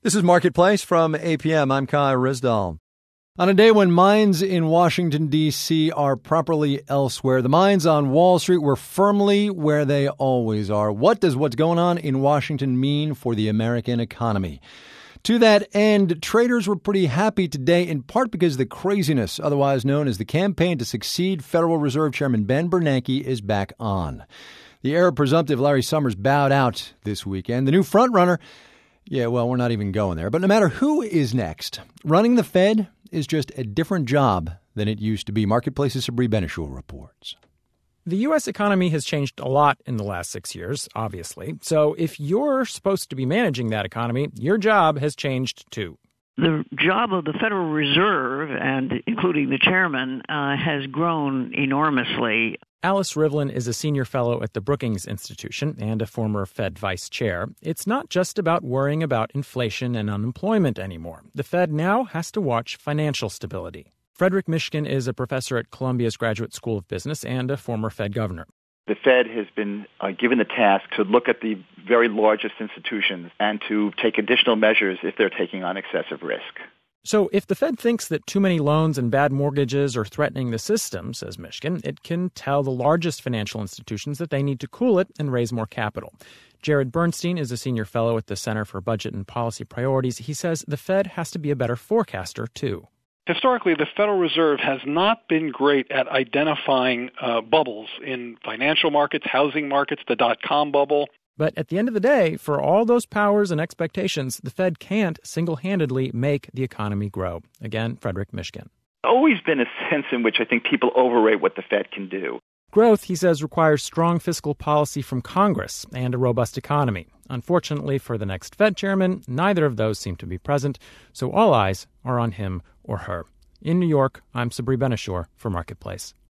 This is Marketplace from APM. I'm Kai Risdall. On a day when minds in Washington, D.C. are properly elsewhere, the minds on Wall Street were firmly where they always are. What does what's going on in Washington mean for the American economy? To that end, traders were pretty happy today, in part because the craziness, otherwise known as the campaign to succeed Federal Reserve Chairman Ben Bernanke, is back on. The heir presumptive Larry Summers bowed out this weekend. The new frontrunner, we're not even going there. But no matter who is next, running the Fed is just a different job than it used to be. Marketplace's Sabri Ben-Achour reports. The U.S. economy has changed a lot in the last 6 years, obviously. So if you're supposed to be managing that economy, your job has changed too. The job of the Federal Reserve, and including the chairman, has grown enormously. Alice Rivlin is a senior fellow at the Brookings Institution and a former Fed vice chair. It's not just about worrying about inflation and unemployment anymore. The Fed now has to watch financial stability. Frederick Mishkin is a professor at Columbia's Graduate School of Business and a former Fed governor. The Fed has been given the task to look at the very largest institutions and to take additional measures if they're taking on excessive risk. So if the Fed thinks that too many loans and bad mortgages are threatening the system, says Mishkin, it can tell the largest financial institutions that they need to cool it and raise more capital. Jared Bernstein is a senior fellow at the Center for Budget and Policy Priorities. He says the Fed has to be a better forecaster, too. Historically, the Federal Reserve has not been great at identifying bubbles in financial markets, housing markets, the dot-com bubble. But at the end of the day, for all those powers and expectations, the Fed can't single-handedly make the economy grow. Again, Frederick Mishkin. Always been a sense in which I think people overrate what the Fed can do. Growth, he says, requires strong fiscal policy from Congress and a robust economy. Unfortunately for the next Fed chairman, neither of those seem to be present, so all eyes are on him or her. In New York, I'm Sabri Ben-Achour for Marketplace.